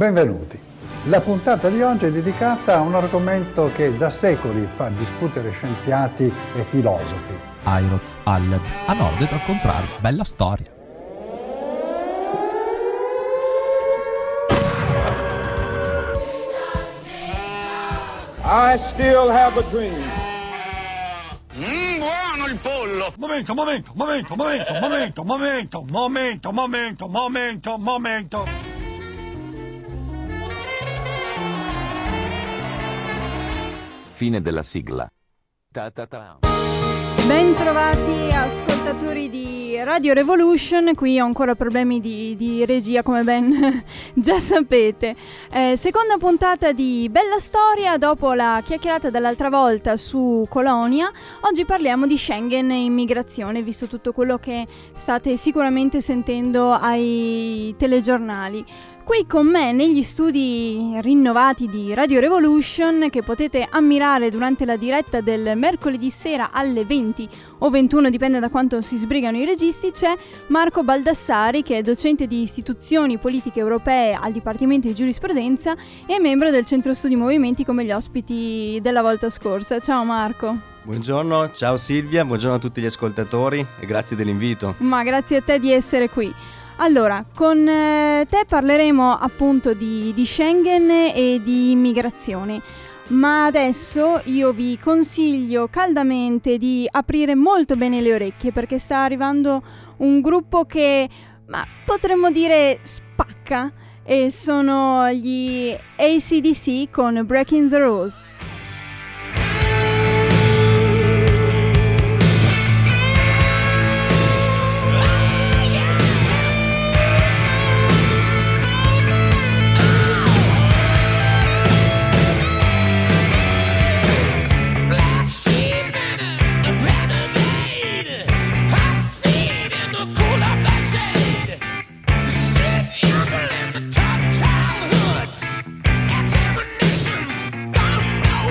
Benvenuti. La puntata di oggi è dedicata a un argomento che da secoli fa discutere scienziati e filosofi. Airoz Aleb, a nord e al contrario, bella storia. I still have a dream. Buono il pollo! Momento! Fine della sigla. Ben trovati ascoltatori di Radio Revolution, qui ho ancora problemi di regia come ben già sapete. Seconda puntata di Bella Storia, dopo la chiacchierata dell'altra volta su Colonia, oggi parliamo di Schengen e immigrazione, visto tutto quello che state sicuramente sentendo ai telegiornali. Qui con me negli studi rinnovati di Radio Revolution, che potete ammirare durante la diretta del mercoledì sera alle 20 o 21, dipende da quanto si sbrigano i registi, c'è Marco Baldassari, che è docente di istituzioni politiche europee al Dipartimento di Giurisprudenza e membro del Centro Studi Movimenti, come gli ospiti della volta scorsa. Ciao Marco. Buongiorno, ciao Silvia, buongiorno a tutti gli ascoltatori e grazie dell'invito. Ma grazie a te di essere qui. Allora, con te parleremo appunto di Schengen e di immigrazione, ma adesso io vi consiglio caldamente di aprire molto bene le orecchie, perché sta arrivando un gruppo che, potremmo dire, spacca, e sono gli AC/DC con Breaking the Rules. Childhood, tough childhoods, examinations, don't know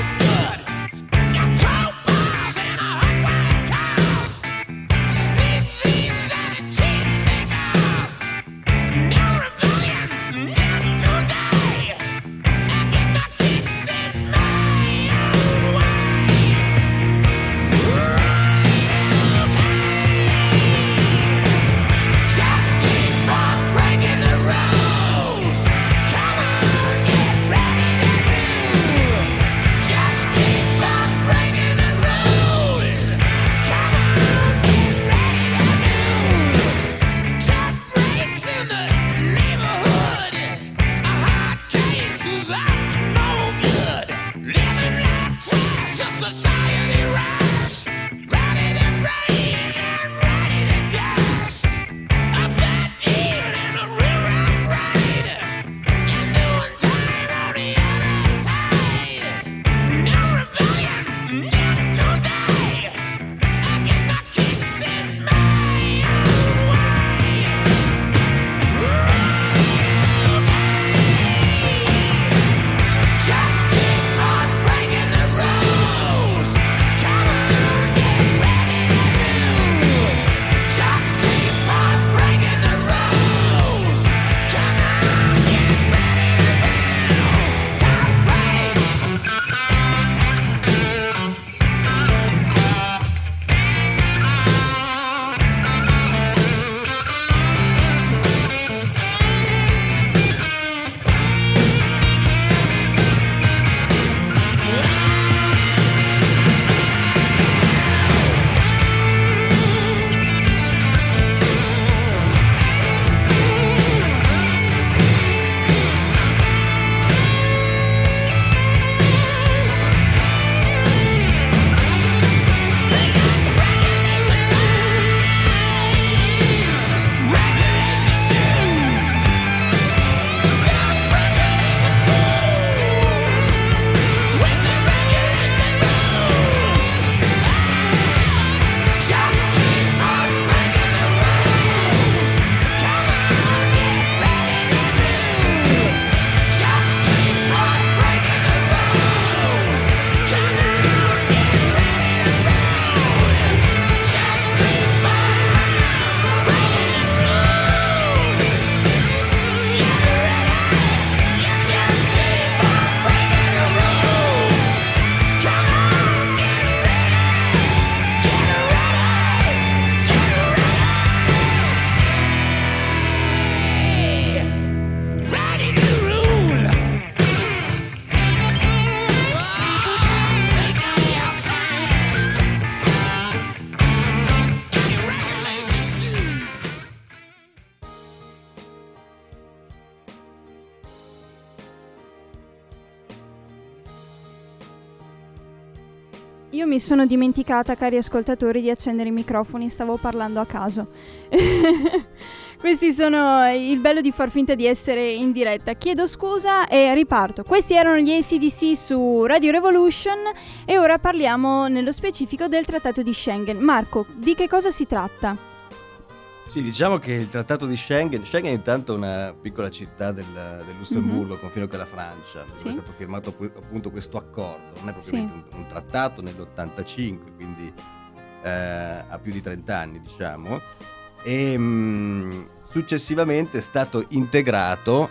Io mi sono dimenticata, cari ascoltatori, di accendere i microfoni, stavo parlando a caso. Questi sono il bello di far finta di essere in diretta. Chiedo scusa e riparto. Questi erano gli AC/DC su Radio Revolution e ora parliamo nello specifico del Trattato di Schengen. Marco, di che cosa si tratta? Sì, diciamo che il Trattato di Schengen è intanto una piccola città del Lussemburgo, confine con la Francia, dove è stato firmato appunto questo accordo. Non è propriamente un trattato nell'85, quindi ha più di 30 anni, diciamo. E successivamente è stato integrato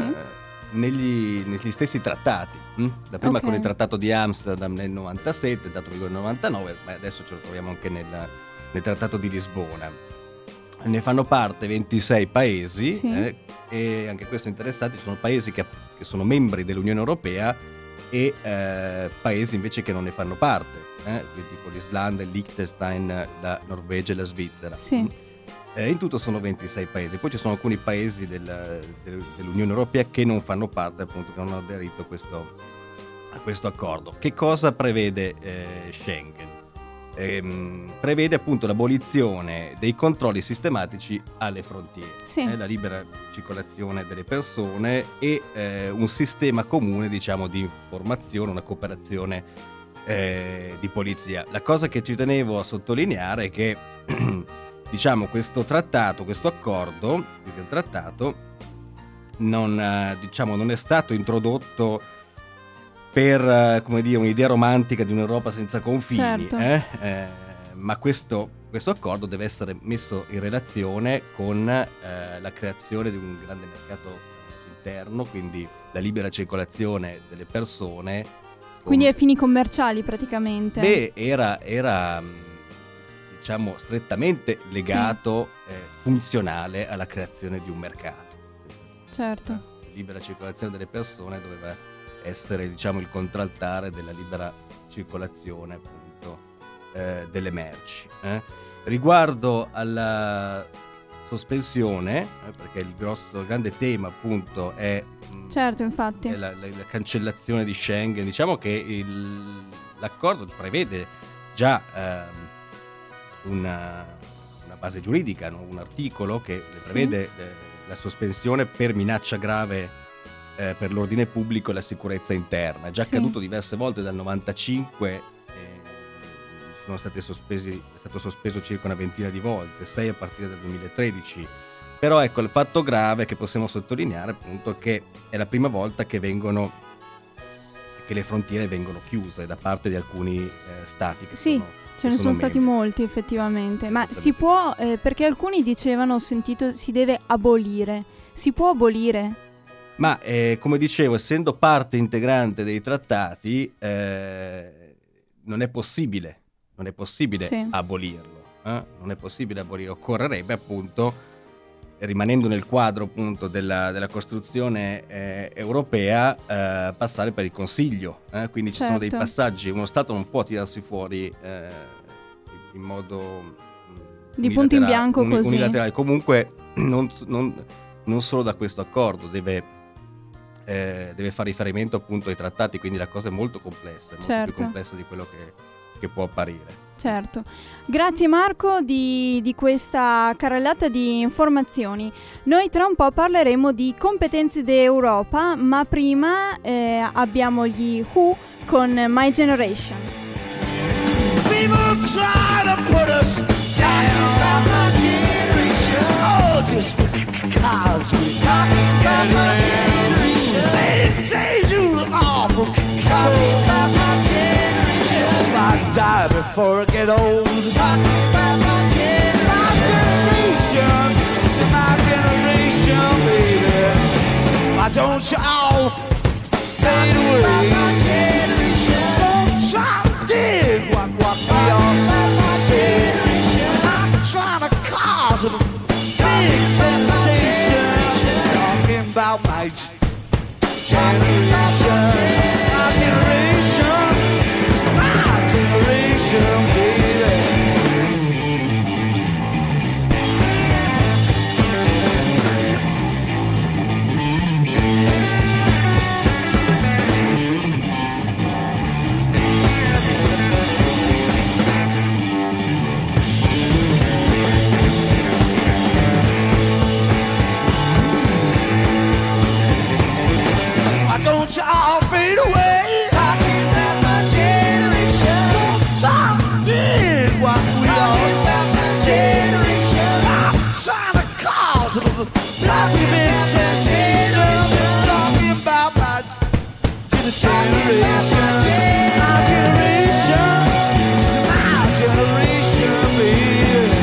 negli stessi trattati. Da prima con il Trattato di Amsterdam nel 97, dato vigore nel 99, ma adesso ce lo troviamo anche nel Trattato di Lisbona. Ne fanno parte 26 paesi e anche questo è interessante, ci sono paesi che sono membri dell'Unione Europea e paesi invece che non ne fanno parte, tipo l'Islanda, il Liechtenstein, la Norvegia e la Svizzera. In tutto sono 26 paesi, poi ci sono alcuni paesi dell'Unione Europea che non fanno parte, appunto, che non hanno aderito a questo accordo. Che cosa prevede Schengen? Prevede appunto l'abolizione dei controlli sistematici alle frontiere, la libera circolazione delle persone e un sistema comune, diciamo, di informazione, una cooperazione di polizia. La cosa che ci tenevo a sottolineare è che diciamo questo accordo, più che un trattato, non è stato introdotto per un'idea romantica di un'Europa senza confini, ma questo accordo deve essere messo in relazione con la creazione di un grande mercato interno, quindi la libera circolazione delle persone. Quindi a fini commerciali praticamente. Era diciamo strettamente legato, funzionale alla creazione di un mercato. Certo. La libera circolazione delle persone doveva essere, diciamo, il contraltare della libera circolazione, appunto, delle merci. Riguardo alla sospensione, perché il grande tema, appunto, è infatti è la cancellazione di Schengen. Diciamo che l'accordo prevede già una base giuridica, no? Un articolo che prevede la sospensione per minaccia grave per l'ordine pubblico e la sicurezza interna. È già accaduto diverse volte dal 95, è stato sospeso circa una ventina di volte, 6 a partire dal 2013. Però ecco, il fatto grave che possiamo sottolineare, appunto, che è la prima volta che le frontiere vengono chiuse da parte di alcuni stati che ce ne sono stati molti effettivamente, ma si può, perché alcuni dicevano, ho sentito, si deve abolire. Si può abolire? Ma come dicevo, essendo parte integrante dei trattati, non è possibile abolirlo. Non è possibile abolirlo. Occorrerebbe, appunto, rimanendo nel quadro, appunto, della costruzione europea, passare per il Consiglio. Quindi ci sono dei passaggi. Uno Stato non può tirarsi fuori in modo di punto in bianco così unilaterale. Comunque non solo da questo accordo deve fare riferimento, appunto, ai trattati, quindi la cosa è molto complessa, molto più complessa di quello che può apparire. Certo. Grazie Marco di questa carrellata di informazioni. Noi tra un po' parleremo di competenze d'Europa, ma prima abbiamo gli Who con My Generation. People try to put us down about my generation. Oh, just because we're talking about my generation. They do look awful talking about my generation. I'd die before I get old. Talking about my generation. It's my generation, baby. Why don't you all fade away? About my generation. Don't try to dig what we all say. I'm trying to cause a big sensation. Talking about my generation. My generation. It's my generation, baby. don't you all fade away. Talking about my generation. Talking what we all generation. Trying to cause a document sensation. Talking about my generation. My generation. It's my generation, baby.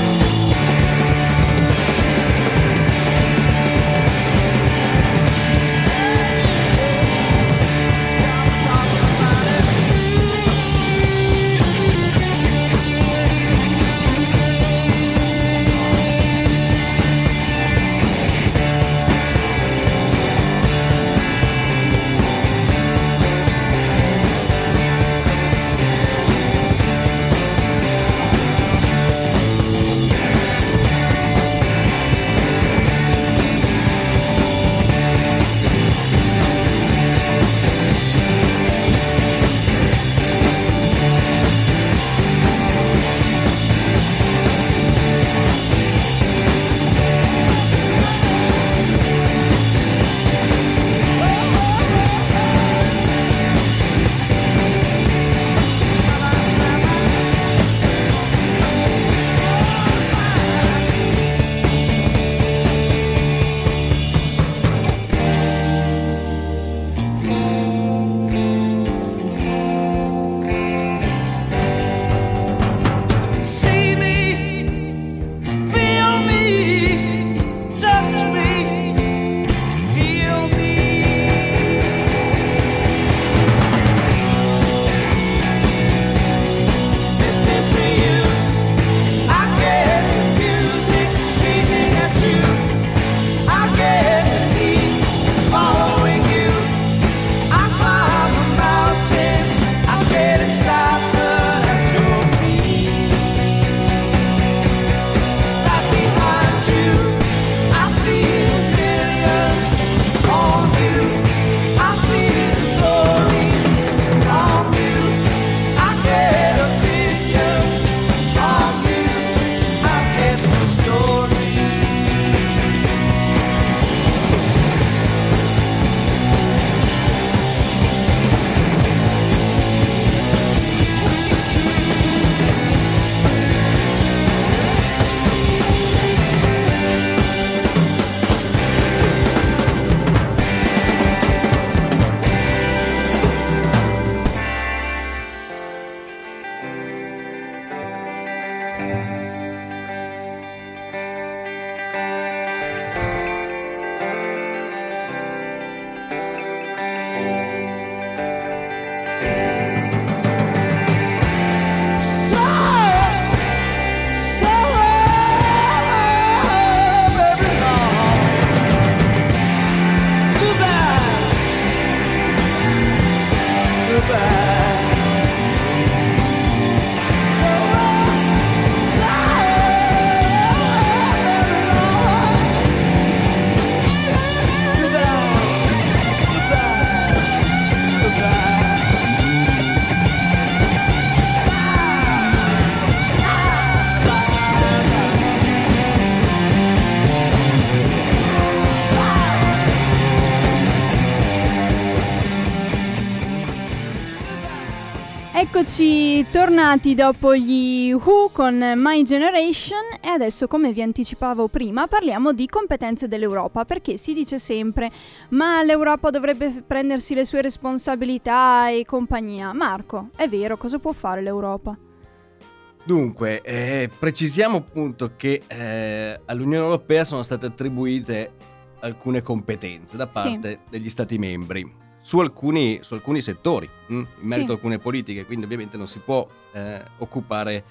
Eccoci tornati dopo gli Who con My Generation e adesso, come vi anticipavo prima, parliamo di competenze dell'Europa, perché si dice sempre ma l'Europa dovrebbe prendersi le sue responsabilità e compagnia. Marco, è vero, cosa può fare l'Europa? Dunque, precisiamo appunto che all'Unione Europea sono state attribuite alcune competenze da parte degli Stati membri. Su alcuni settori, in merito a alcune politiche, quindi ovviamente non si può occupare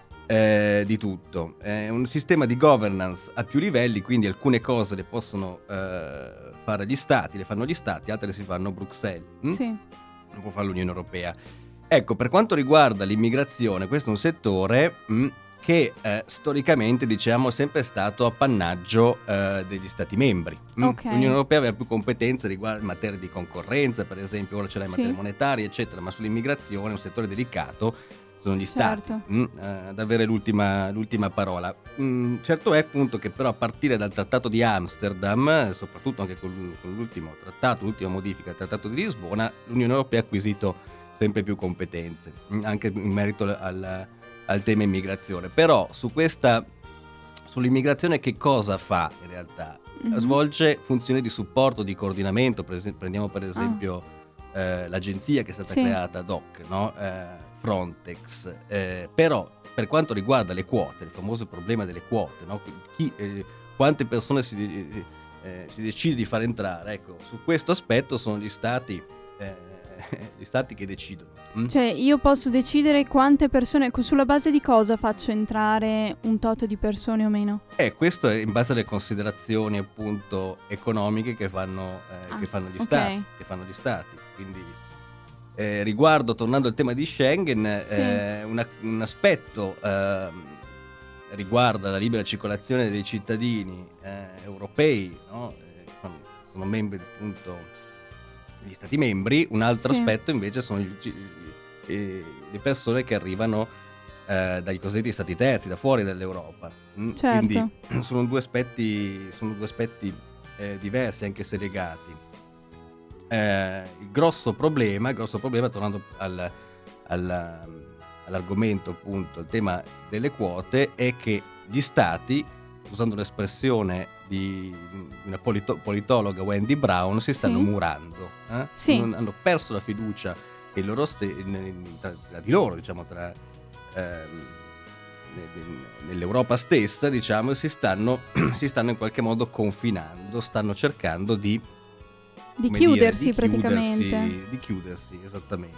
di tutto. È un sistema di governance a più livelli, quindi alcune cose le possono fare gli stati, le fanno gli stati, altre le si fanno a Bruxelles. Non può fare l'Unione Europea. Ecco, per quanto riguarda l'immigrazione, questo è un settore che storicamente, diciamo, è sempre stato appannaggio degli Stati membri. Ok. L'Unione Europea aveva più competenze riguardo in materia di concorrenza, per esempio, ora ce l'ha in materia monetaria, eccetera, ma sull'immigrazione, un settore delicato, sono gli Stati ad avere l'ultima parola. Certo è appunto che però a partire dal Trattato di Amsterdam, soprattutto anche con l'ultimo trattato, l'ultima modifica del Trattato di Lisbona, l'Unione Europea ha acquisito sempre più competenze, anche in merito al tema immigrazione. Però sull'immigrazione che cosa fa in realtà? Svolge funzioni di supporto, di coordinamento. Prendiamo per esempio l'agenzia che è stata creata ad hoc, no? Frontex, però per quanto riguarda le quote, il famoso problema delle quote, no? Quante persone si decide di far entrare, ecco, su questo aspetto sono gli stati che decidono. Cioè io posso decidere quante persone, sulla base di cosa faccio entrare un tot di persone o meno? Questo è in base alle considerazioni appunto economiche che fanno gli stati. Quindi riguardo, tornando al tema di Schengen, un aspetto riguarda la libera circolazione dei cittadini europei, no? Sono membri appunto degli Stati membri. Un altro aspetto invece sono le persone che arrivano dai cosiddetti stati terzi, da fuori dall'Europa. Certo. Quindi sono due aspetti diversi, anche se legati. Il grosso problema, tornando all'argomento appunto, il tema delle quote, è che gli stati, usando l'espressione di una politologa, Wendy Brown, si stanno murando, hanno perso la fiducia in loro tra di loro, diciamo, nell'Europa stessa, diciamo, e si stanno in qualche modo confinando, stanno cercando di chiudersi praticamente. Di chiudersi, esattamente.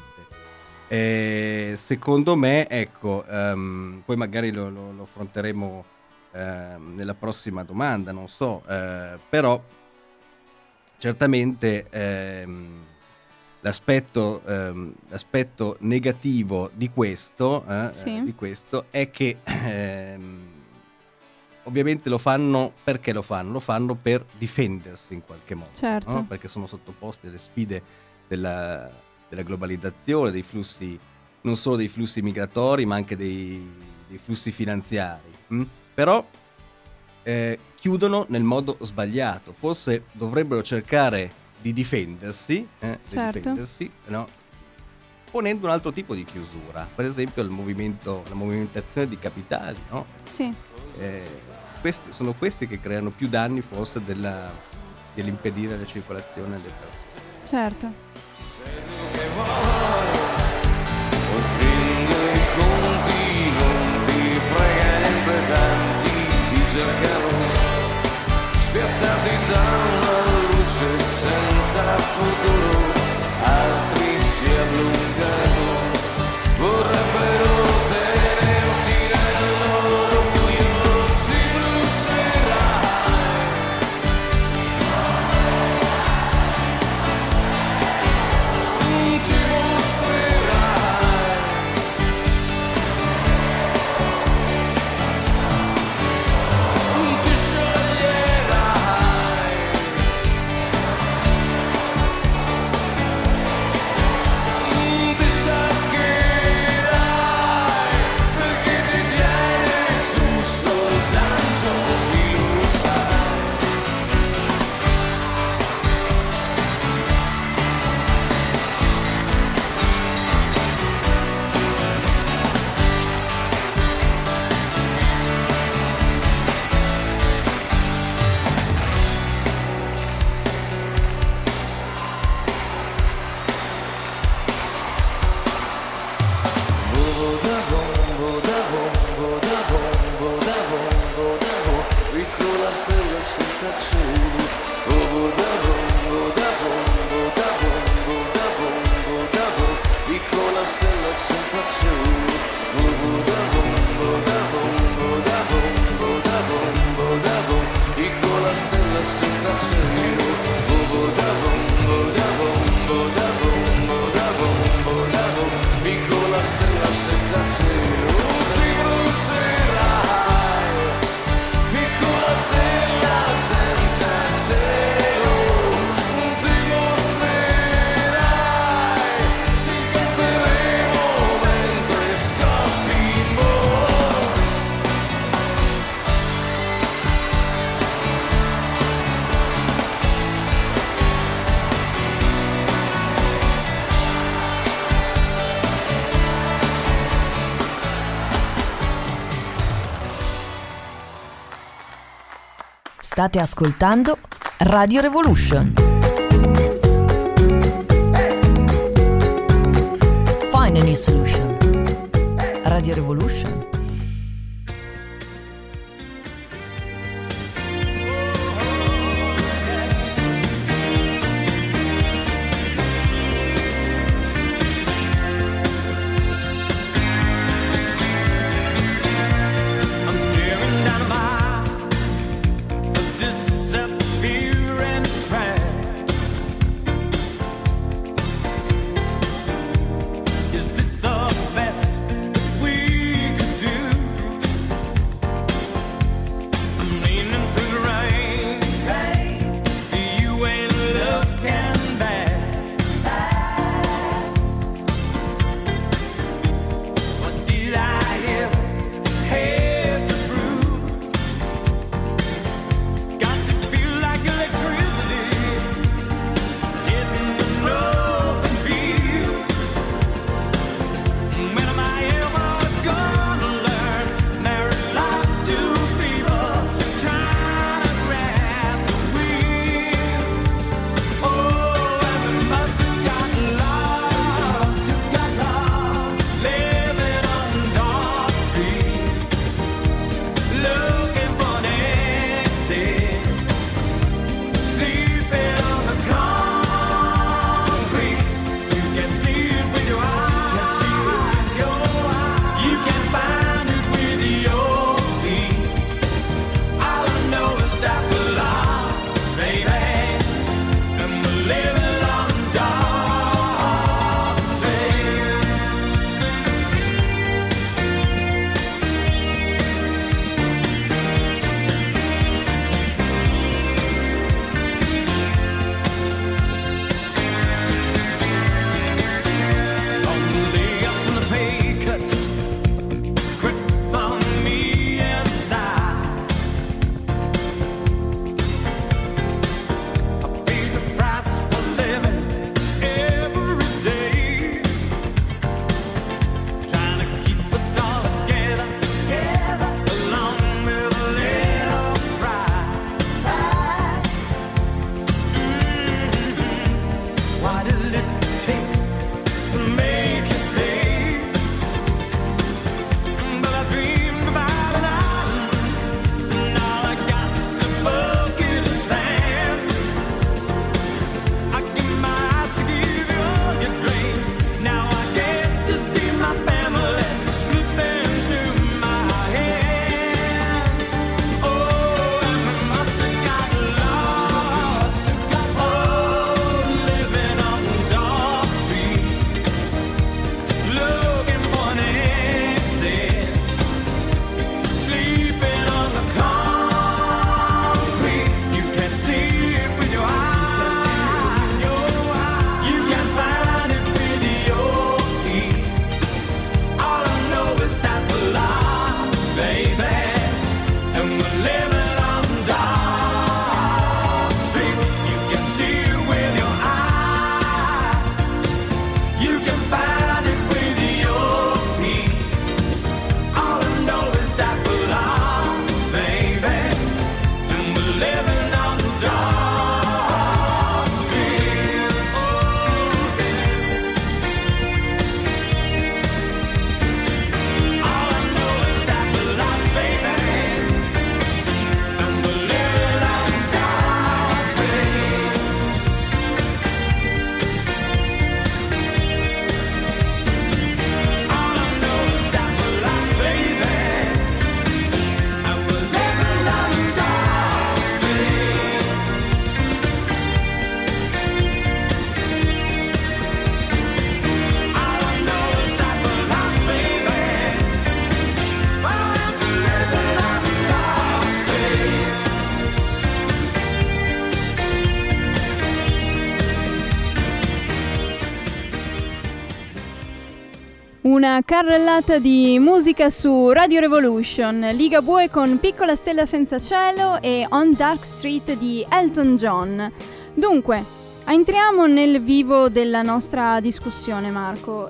Secondo me, ecco, poi magari lo affronteremo nella prossima domanda, non so, però certamente l'aspetto negativo di questo è che ovviamente lo fanno perché lo fanno per difendersi in qualche modo, no? Perché sono sottoposti alle sfide della globalizzazione, dei flussi, non solo dei flussi migratori ma anche dei flussi finanziari. Però chiudono nel modo sbagliato. Forse dovrebbero cercare di difendersi, no? Ponendo un altro tipo di chiusura, per esempio la movimentazione di capitali, no? Sono questi che creano più danni forse dell'impedire la circolazione delle persone. Certo. Un film dei conti non ti frega niente, tanti ti cercano, spiazzati da una luce senza futuro, altri si allungano, vorrebbero tenerti nel loro buio, ti brucerai, ti mostrerai, ti scioglierai, ti staccherai, perché ti tiene su soltanto un filo, sai. Piccola stella senza cielo, piccola stella senza cielo, piccola stella senza cielo, piccola stella senza cielo, ti brucerai. State ascoltando Radio Revolution. Find a new solution. Radio Revolution. Una carrellata di musica su Radio Revolution, Ligabue con Piccola Stella Senza Cielo e On Dark Street di Elton John. Dunque, entriamo nel vivo della nostra discussione, Marco.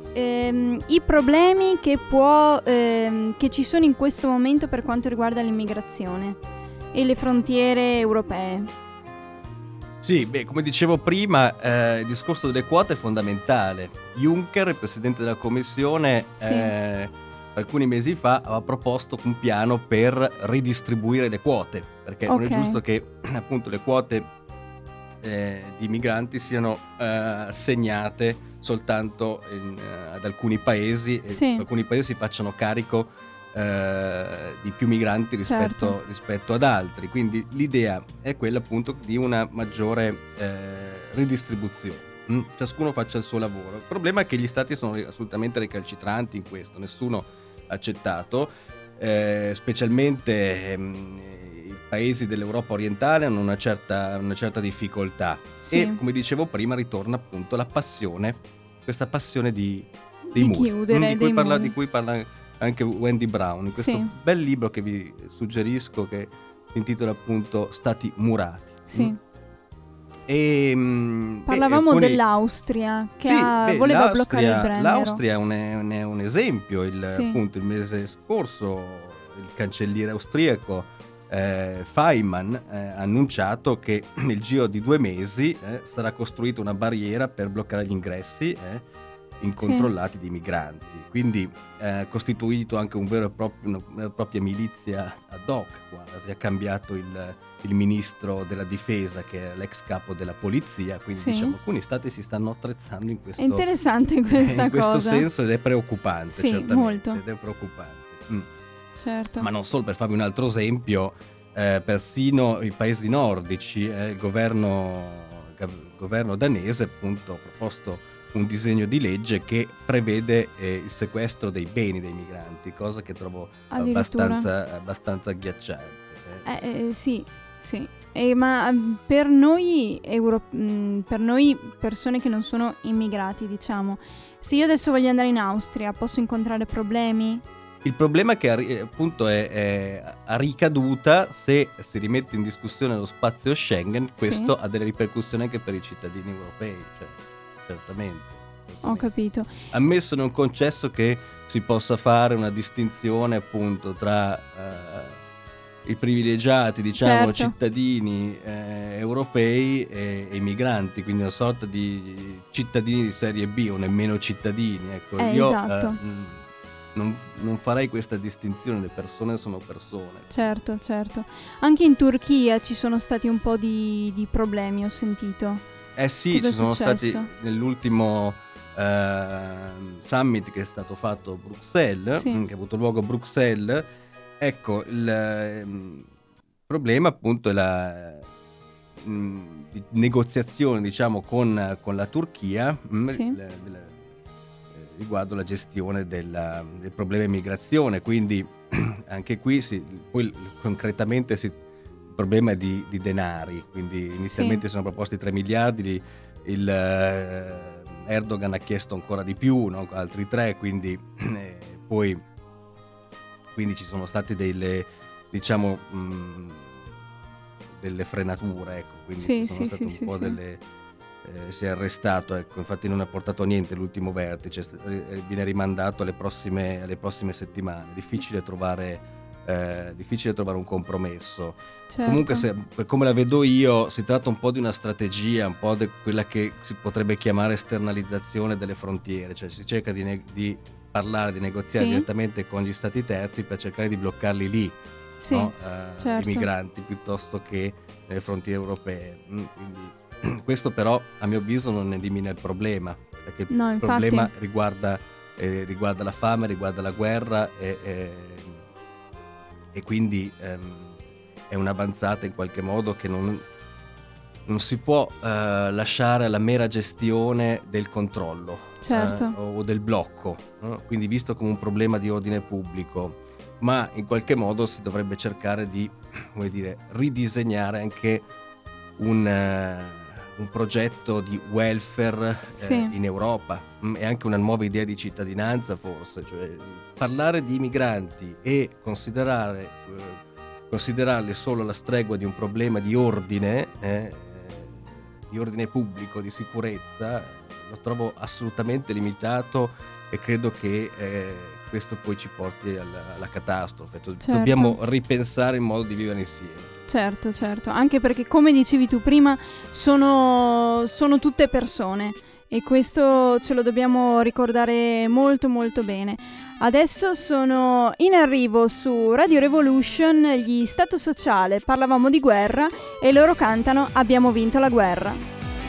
I problemi che ci sono in questo momento per quanto riguarda l'immigrazione. e le frontiere europee. Sì, come dicevo prima, il discorso delle quote è fondamentale. Juncker, il presidente della Commissione, alcuni mesi fa aveva proposto un piano per ridistribuire le quote, perché non è giusto che appunto le quote di migranti siano assegnate soltanto ad alcuni paesi e alcuni paesi facciano carico di più migranti rispetto ad altri. Quindi l'idea è quella appunto di una maggiore ridistribuzione. Ciascuno faccia il suo lavoro. Il problema è che gli stati sono assolutamente recalcitranti in questo, nessuno ha accettato, specialmente i paesi dell'Europa orientale hanno una certa difficoltà e, come dicevo prima, ritorna appunto questa passione dei muri, di cui parla anche Wendy Brown in questo bel libro che vi suggerisco, che si intitola appunto Stati murati. Parlavamo dell'Austria che voleva bloccare il Brennero. L'Austria è un esempio. Appunto il mese scorso il cancelliere austriaco Faymann ha annunciato che nel giro di 2 mesi sarà costruita una barriera per bloccare gli ingressi incontrollati di migranti. Quindi ha costituito anche una vera e propria milizia ad hoc. Si è cambiato il ministro della difesa, che è l'ex capo della polizia, quindi diciamo alcuni stati si stanno attrezzando in questo. È interessante questa cosa. In questo senso, ed è preoccupante, certamente. Molto. Ed è preoccupante. Certo. Ma non solo, per farvi un altro esempio, persino i paesi nordici, il governo danese appunto ha proposto un disegno di legge che prevede il sequestro dei beni dei migranti, cosa che trovo abbastanza agghiacciante. Sì. Ma per noi persone che non sono immigrati, diciamo, se io adesso voglio andare in Austria, posso incontrare problemi? Il problema è che appunto è a ricaduta, se si rimette in discussione lo spazio Schengen, questo ha delle ripercussioni anche per i cittadini europei, cioè, certamente. Ho capito. Ammesso non concesso che si possa fare una distinzione appunto tra i privilegiati, diciamo, cittadini europei e i migranti, quindi una sorta di cittadini di serie B o nemmeno cittadini, ecco. Io non farei questa distinzione, le persone sono persone. Certo. Anche in Turchia ci sono stati un po' di problemi, ho sentito. Sì, ci sono stati nell'ultimo summit che è stato fatto a Bruxelles, che ha avuto luogo a Bruxelles. Ecco, il problema appunto è la negoziazione, diciamo, con la Turchia riguardo la gestione del problema immigrazione. Quindi anche qui poi concretamente il problema è di denari, quindi inizialmente sono proposti 3 miliardi, Erdogan ha chiesto ancora di più, no? Altri 3, quindi ci sono state delle, diciamo, delle frenature, ecco, quindi ci sono state un po' delle si è arrestato, ecco, infatti non ha portato a niente l'ultimo vertice, viene rimandato alle prossime settimane. Difficile trovare un compromesso. Comunque, per come la vedo io, si tratta un po' di una strategia, un po' di quella che si potrebbe chiamare esternalizzazione delle frontiere, cioè si cerca di parlare, di negoziare direttamente con gli stati terzi per cercare di bloccarli lì, i migranti, piuttosto che nelle frontiere europee. Quindi questo però a mio avviso non elimina il problema, perché il problema riguarda la fame, riguarda la guerra e quindi è un'avanzata in qualche modo che non si può lasciare alla mera gestione del controllo o del blocco, no? Quindi visto come un problema di ordine pubblico, ma in qualche modo si dovrebbe cercare di, come dire, ridisegnare anche un progetto di welfare in Europa e anche una nuova idea di cittadinanza, forse, cioè parlare di migranti e considerarli solo alla stregua di un problema di ordine pubblico, di sicurezza, lo trovo assolutamente limitato e credo che questo poi ci porti alla catastrofe. Certo. Dobbiamo ripensare il modo di vivere insieme. Certo, anche perché come dicevi tu prima sono tutte persone e questo ce lo dobbiamo ricordare molto molto bene. Adesso sono in arrivo su Radio Revolution gli Stato Sociale, parlavamo di guerra e loro cantano Abbiamo vinto la guerra.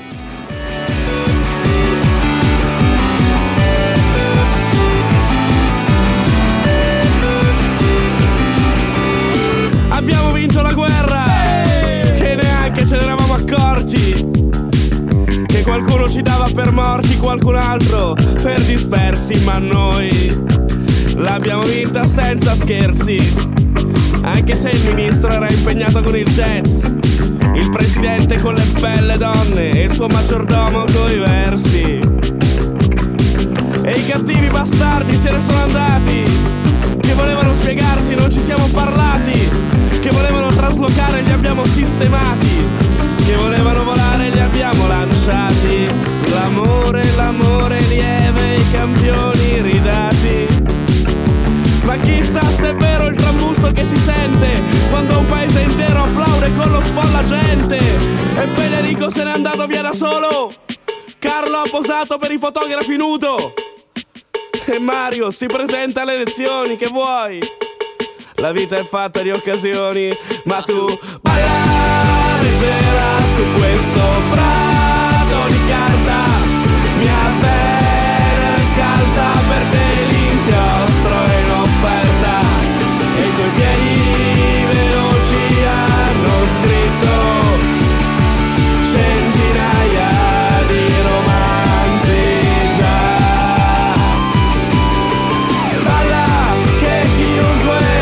Abbiamo vinto la guerra, che neanche ce ne eravamo accorti, che qualcuno ci dava per morti, qualcun altro per dispersi, ma noi l'abbiamo vinta senza scherzi, anche se il ministro era impegnato con il jazz, il presidente con le belle donne e il suo maggiordomo coi versi, e i cattivi bastardi se ne sono andati, che volevano spiegarsi, non ci siamo parlati, che volevano traslocare, li abbiamo sistemati, che volevano volare, li abbiamo lanciati, l'amore lieve, i campioni ridati. Ma chissà se è vero il trambusto che si sente quando un paese intero applaude con lo sfollagente, e Federico se n'è andato via da solo, Carlo ha posato per i fotografi nudo, e Mario si presenta alle elezioni, che vuoi? La vita è fatta di occasioni, ma tu balla leggera su questo prato di carta, mia pelle scalza per te l'inchiostro è in offerta, e i tuoi piedi veloci hanno scritto centinaia di romanzi già. Balla che chiunque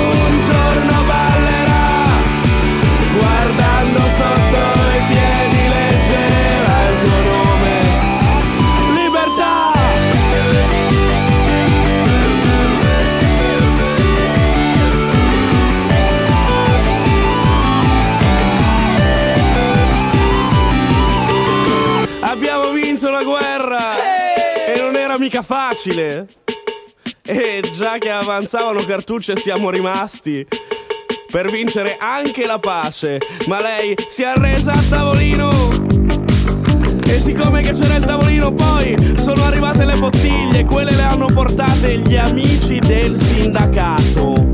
guardando sotto i piedi leggeva il tuo nome, libertà. Abbiamo vinto la guerra e non era mica facile, e già che avanzavano cartucce siamo rimasti per vincere anche la pace, ma lei si è arresa a tavolino, e siccome che c'era il tavolino poi sono arrivate le bottiglie, quelle le hanno portate gli amici del sindacato.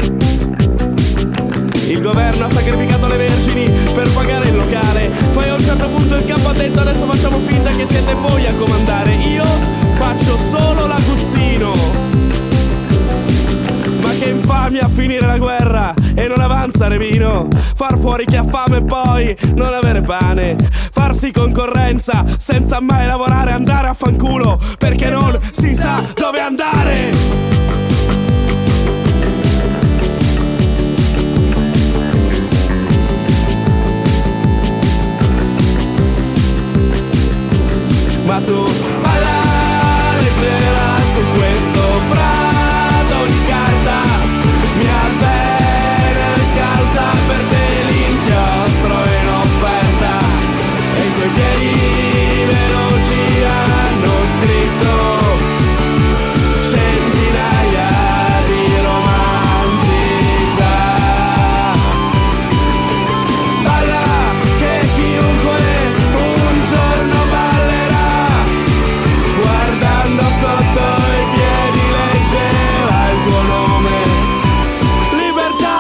Il governo ha sacrificato le vergini per pagare il locale, poi a un certo punto il capo ha detto adesso facciamo finta che siete voi a comandare, io faccio solo l'aguzzino. Ma che infamia a finire la guerra e non avanzare vino, far fuori chi ha fame e poi non avere pane, farsi concorrenza senza mai lavorare, andare a fanculo perché non si sa dove andare. Ma tu balla leggera su questo prato di carta, mia pelle scalza per te l'inchiostro è in offerta, e i tuoi piedi veloci hanno scritto centinaia di romanzi già. Balla che chiunque un giorno ballerà, guardando sotto i piedi leggeva il tuo nome, libertà.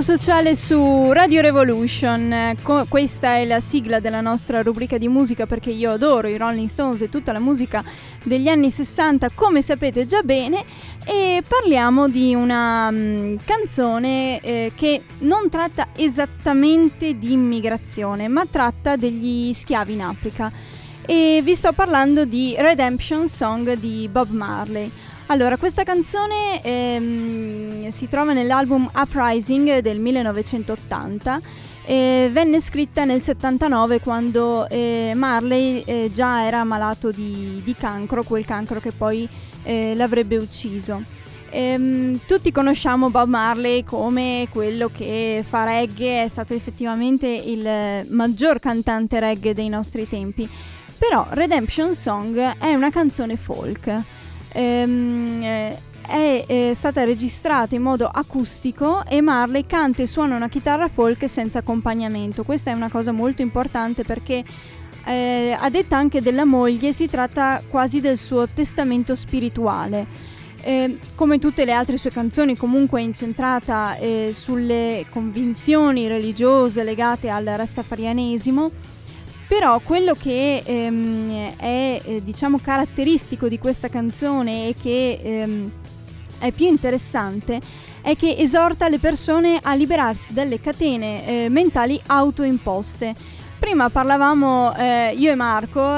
Sociale su Radio Revolution. Questa è la sigla della nostra rubrica di musica, perché io adoro i Rolling Stones e tutta la musica degli anni 60, come sapete già bene, e parliamo di una canzone che non tratta esattamente di immigrazione, ma tratta degli schiavi in Africa, e vi sto parlando di Redemption Song di Bob Marley. Allora, questa canzone si trova nell'album Uprising del 1980, venne scritta nel 79, quando Marley già era malato di cancro, quel cancro che poi l'avrebbe ucciso. Tutti conosciamo Bob Marley come quello che fa reggae, è stato effettivamente il maggior cantante reggae dei nostri tempi, però Redemption Song è una canzone folk. È stata registrata in modo acustico e Marley canta e suona una chitarra folk senza accompagnamento. Questa è una cosa molto importante, perché a detta anche della moglie si tratta quasi del suo testamento spirituale. Come tutte le altre sue canzoni, comunque è incentrata sulle convinzioni religiose legate al rastafarianesimo. Però quello che è diciamo caratteristico di questa canzone e che è più interessante è che esorta le persone a liberarsi dalle catene mentali autoimposte. Prima parlavamo io e Marco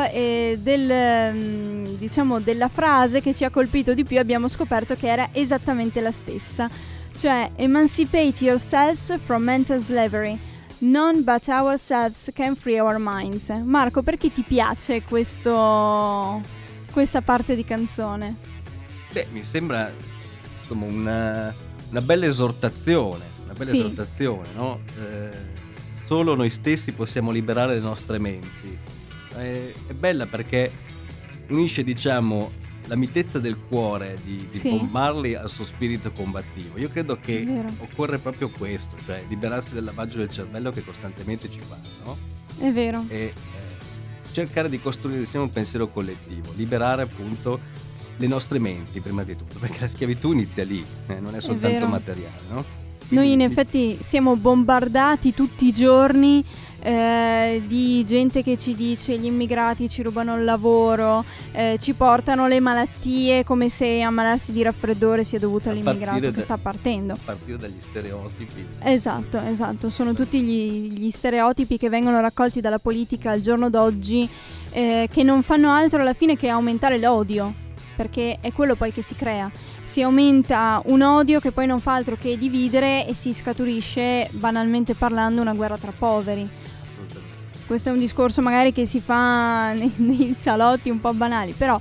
della frase che ci ha colpito di più, abbiamo scoperto che era esattamente la stessa, cioè emancipate yourselves from mental slavery. None but ourselves can free our minds. Marco, perché ti piace questa parte di canzone? Beh, mi sembra insomma una bella esortazione, esortazione, no? Solo noi stessi possiamo liberare le nostre menti. È bella perché unisce, diciamo, la mitezza del cuore di Bob Marley al suo spirito combattivo. Io credo che occorre proprio questo, cioè liberarsi dal lavaggio del cervello che costantemente ci fa, no? È vero. E cercare di costruire insieme un pensiero collettivo, liberare appunto le nostre menti prima di tutto, perché la schiavitù inizia lì, non è soltanto materiale, no? Noi in effetti siamo bombardati tutti i giorni di gente che ci dice gli immigrati ci rubano il lavoro, ci portano le malattie, come se ammalarsi di raffreddore sia dovuto all'immigrato che sta partendo. A partire dagli stereotipi. Esatto, sono tutti gli stereotipi che vengono raccolti dalla politica al giorno d'oggi, che non fanno altro alla fine che aumentare l'odio, perché è quello poi che si crea. Si aumenta un odio che poi non fa altro che dividere e si scaturisce, banalmente parlando, una guerra tra poveri. Questo è un discorso magari che si fa nei salotti un po' banali, però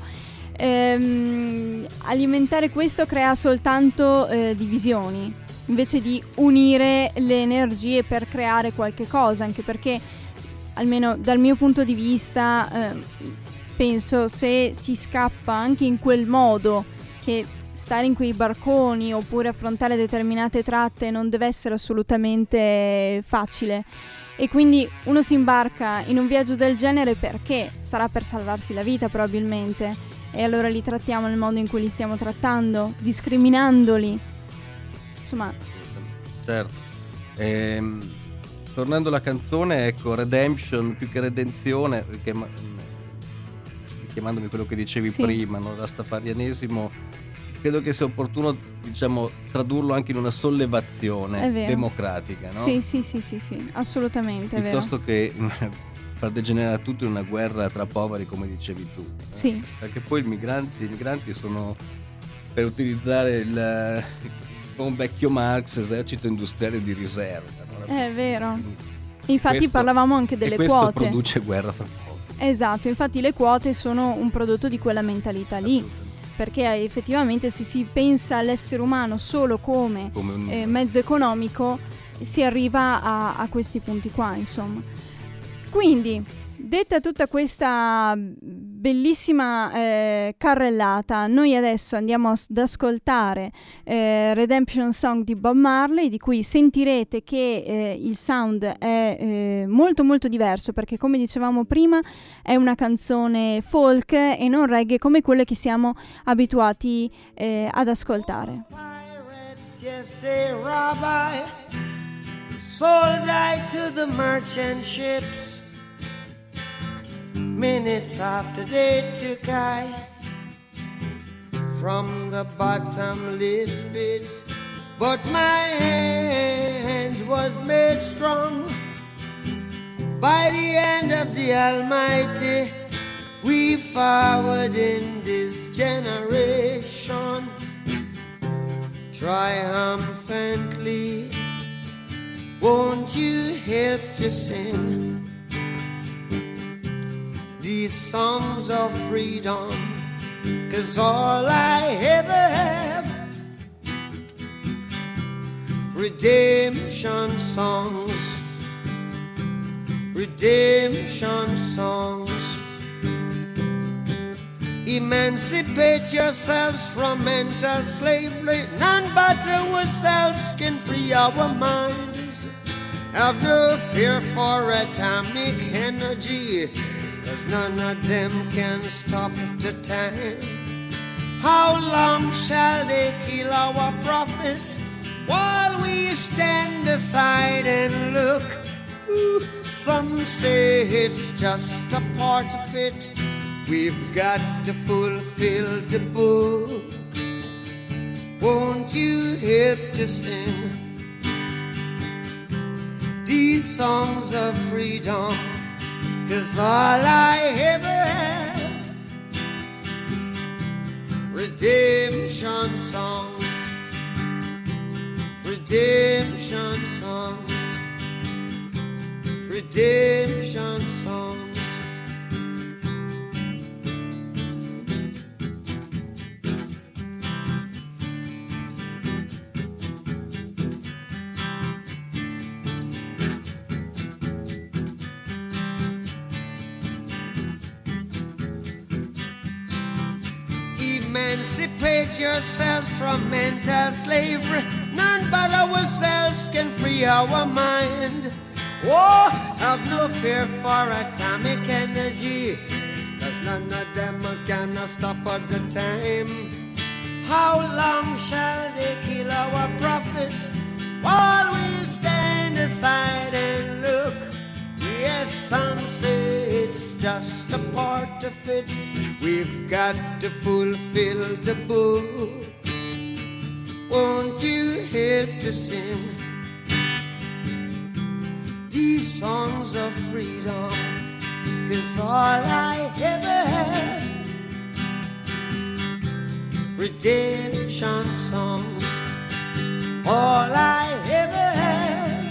alimentare questo crea soltanto divisioni, invece di unire le energie per creare qualche cosa, anche perché, almeno dal mio punto di vista, penso se si scappa anche in quel modo, che stare in quei barconi oppure affrontare determinate tratte non deve essere assolutamente facile, e quindi uno si imbarca in un viaggio del genere perché sarà per salvarsi la vita probabilmente, e allora li trattiamo nel modo in cui li stiamo trattando, discriminandoli, insomma. Certo. Tornando alla canzone, ecco, Redemption più che redenzione, richiamandomi quello che dicevi prima, no? Rastafarianesimo, credo che sia opportuno, diciamo, tradurlo anche in una sollevazione democratica, no? Sì, assolutamente, piuttosto che far degenerare tutto in una guerra tra poveri, come dicevi tu. Sì. Perché poi i migranti sono, per utilizzare un vecchio Marx, esercito industriale di riserva, no? È vero. Infatti parlavamo anche delle quote. Questo produce guerra fra poveri. Esatto, infatti le quote sono un prodotto di quella mentalità lì. Perché effettivamente se si pensa all'essere umano solo come un mezzo economico, si arriva a questi punti qua, insomma. Quindi, detta tutta questa bellissima carrellata, noi adesso andiamo ad ascoltare Redemption Song di Bob Marley, di cui sentirete che il sound è molto molto diverso, perché come dicevamo prima è una canzone folk e non reggae come quelle che siamo abituati ad ascoltare. sold I to the merchant ships. Minutes after they took I from the bottomless pit, but my hand was made strong by the hand of the Almighty. We forward in this generation triumphantly. Won't you help to sing these songs of freedom? 'Cause all I ever have, redemption songs, redemption songs. Emancipate yourselves from mental slavery. None but ourselves can free our minds. Have no fear for atomic energy, 'cause none of them can stop the time. How long shall they kill our prophets while we stand aside and look? Ooh, some say it's just a part of it. We've got to fulfill the book. Won't you help to sing these songs of freedom? 'Cause all I ever have, redemption songs, redemption songs, redemption songs. Emancipate yourselves from mental slavery. None but ourselves can free our mind. Oh, have no fear for atomic energy, 'cause none of them can stop at the time. How long shall they kill our prophets while we stand aside and look? Yes, some say it's just a part of it. We've got to fulfill the book. Won't you help to sing these songs of freedom? 'Cause all I ever have, redemption songs. All I ever have,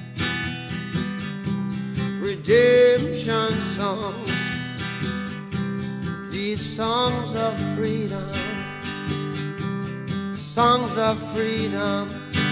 redemption songs. These songs of freedom, songs of freedom.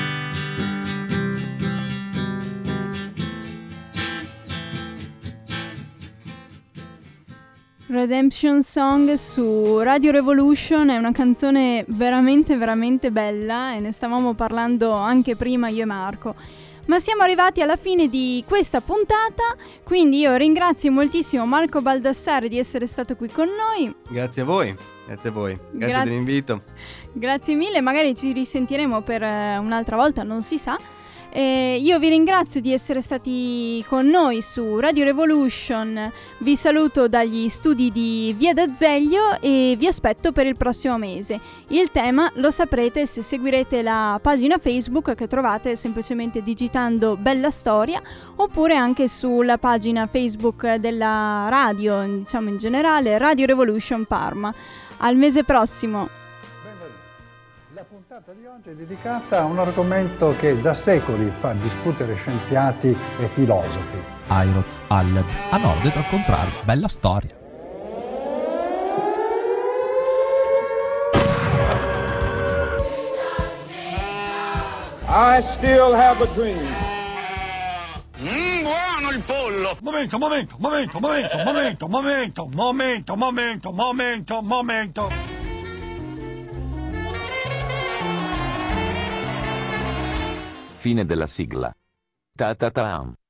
Redemption Song su Radio Revolution è una canzone veramente veramente bella e ne stavamo parlando anche prima io e Marco. Ma siamo arrivati alla fine di questa puntata, quindi io ringrazio moltissimo Marco Baldassarri di essere stato qui con noi. Grazie a voi, grazie dell'invito. Grazie mille, magari ci risentiremo per un'altra volta, non si sa. Io vi ringrazio di essere stati con noi su Radio Revolution, vi saluto dagli studi di Via d'Azeglio e vi aspetto per il prossimo mese. Il tema lo saprete se seguirete la pagina Facebook che trovate semplicemente digitando Bella Storia, oppure anche sulla pagina Facebook della radio, diciamo in generale, Radio Revolution Parma. Al mese prossimo! La puntata di oggi è dedicata a un argomento che da secoli fa discutere scienziati e filosofi. Airoz Aleb, a nord e al contrario, Bella Storia. I still have a dream. Buono il pollo! Momento. Fine della sigla. Ta ta ta.